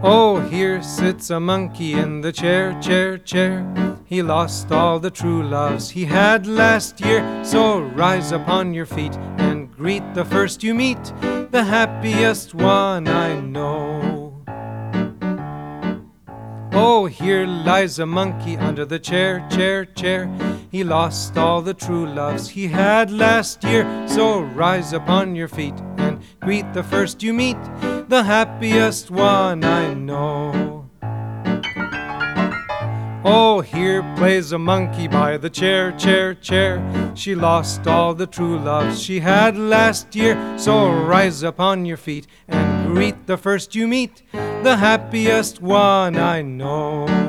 Oh, here sits a monkey in the chair, chair, chair. He lost all the true loves he had last year. So rise upon your feet and greet the first you meet, the happiest one I know. Oh, here lies a monkey under the chair, chair, chair. He lost all the true loves he had last year. So rise upon your feet and greet the first you meet, the happiest one I know. Oh, here plays a monkey by the chair, chair, chair. She lost all the true loves she had last year. So rise upon your feet and greet the first you meet, the happiest one I know.